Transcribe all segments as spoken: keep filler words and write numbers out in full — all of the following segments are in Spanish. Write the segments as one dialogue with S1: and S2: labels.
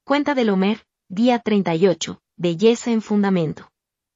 S1: Cuenta del Homer, día treinta y ocho, belleza en fundamento.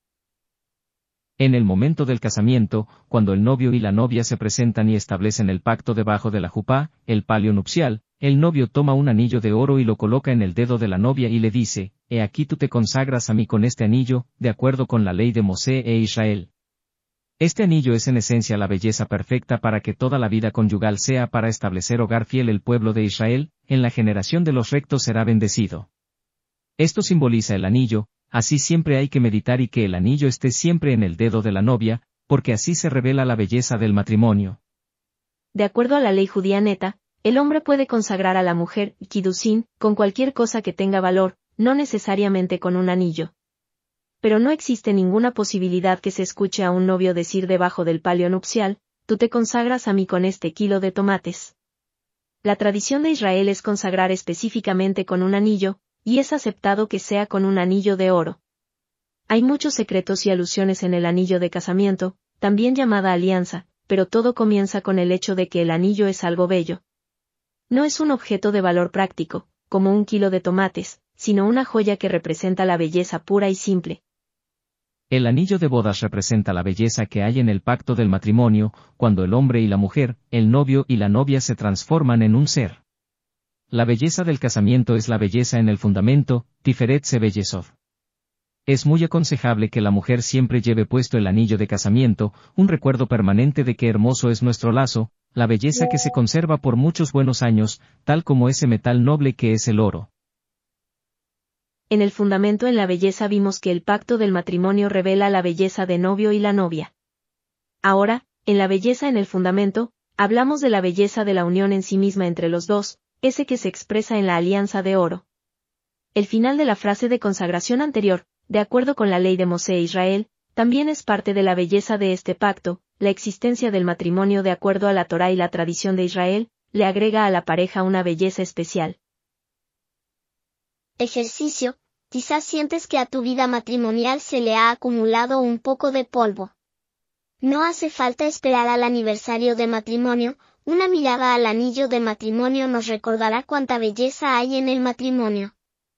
S2: En el momento del casamiento, cuando el novio y la novia se presentan y establecen el pacto debajo de la jupá, el palio nupcial, el novio toma un anillo de oro y lo coloca en el dedo de la novia y le dice, «He aquí tú te consagras a mí con este anillo, de acuerdo con la ley de Mosé e Israel». Este anillo es en esencia la belleza perfecta para que toda la vida conyugal sea para establecer hogar fiel el pueblo de Israel, en la generación de los rectos será bendecido. Esto simboliza el anillo, así siempre hay que meditar y que el anillo esté siempre en el dedo de la novia, porque así se revela la belleza del matrimonio.
S1: De acuerdo a la ley judía neta, el hombre puede consagrar a la mujer, kidusín, con cualquier cosa que tenga valor, no necesariamente con un anillo. Pero no existe ninguna posibilidad que se escuche a un novio decir debajo del palio nupcial, tú te consagras a mí con este kilo de tomates. La tradición de Israel es consagrar específicamente con un anillo, y es aceptado que sea con un anillo de oro. Hay muchos secretos y alusiones en el anillo de casamiento, también llamada alianza, pero todo comienza con el hecho de que el anillo es algo bello. No es un objeto de valor práctico, como un kilo de tomates, sino una joya que representa la belleza pura y simple.
S2: El anillo de bodas representa la belleza que hay en el pacto del matrimonio, cuando el hombre y la mujer, el novio y la novia se transforman en un ser. La belleza del casamiento es la belleza en el fundamento, Tiferet Sebellezod. Es muy aconsejable que la mujer siempre lleve puesto el anillo de casamiento, un recuerdo permanente de qué hermoso es nuestro lazo, la belleza que se conserva por muchos buenos años, tal como ese metal noble que es el oro.
S1: En el fundamento en la belleza vimos que el pacto del matrimonio revela la belleza de novio y la novia. Ahora, en la belleza en el fundamento, hablamos de la belleza de la unión en sí misma entre los dos, ese que se expresa en la alianza de oro. El final de la frase de consagración anterior, de acuerdo con la ley de Mosé e Israel, también es parte de la belleza de este pacto, la existencia del matrimonio de acuerdo a la Torá y la tradición de Israel, le agrega a la pareja una belleza especial.
S3: Ejercicio. Quizás sientes que a tu vida matrimonial se le ha acumulado un poco de polvo. No hace falta esperar al aniversario de matrimonio, una mirada al anillo de matrimonio nos recordará cuánta belleza hay en el matrimonio.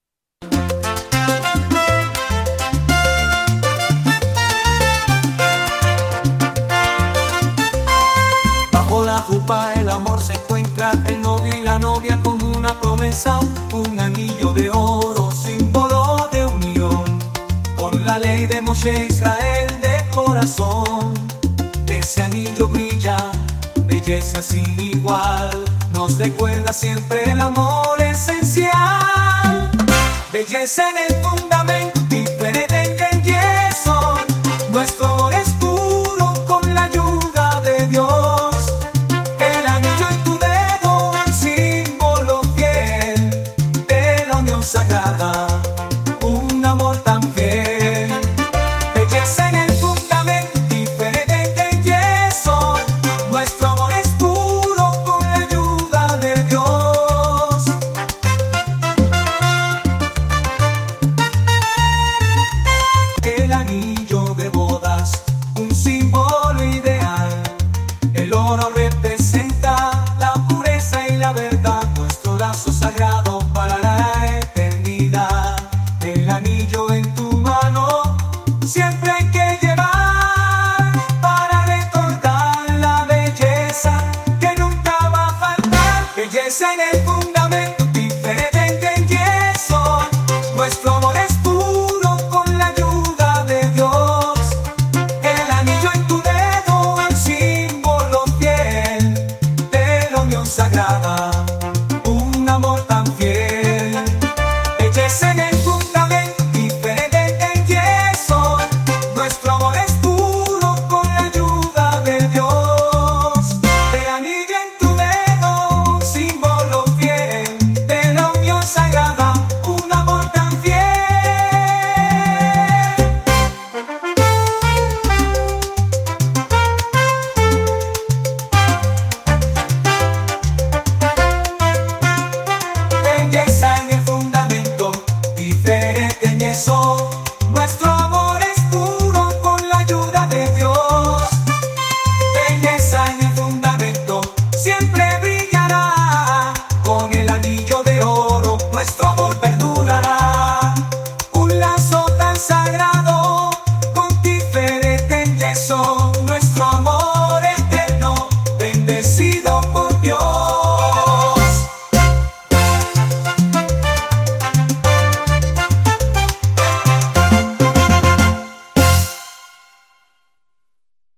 S4: Bajo la jupá el amor se encuentra, el novio y la novia con una promesa, un anillo de oro, símbolo de unión. Por la ley de Moshe Israel de corazón, ese anillo brilla, belleza sin igual, nos recuerda siempre el amor esencial. Belleza en el fundamento, diferente en yeso, nuestro amor es puro con la ayuda de Dios. El anillo en tu dedo, un símbolo fiel de la unión sagrada, un amor tan fiel. Belleza en el fundamento, diferente en yeso, nuestro amor es puro con la ayuda de Dios. durará.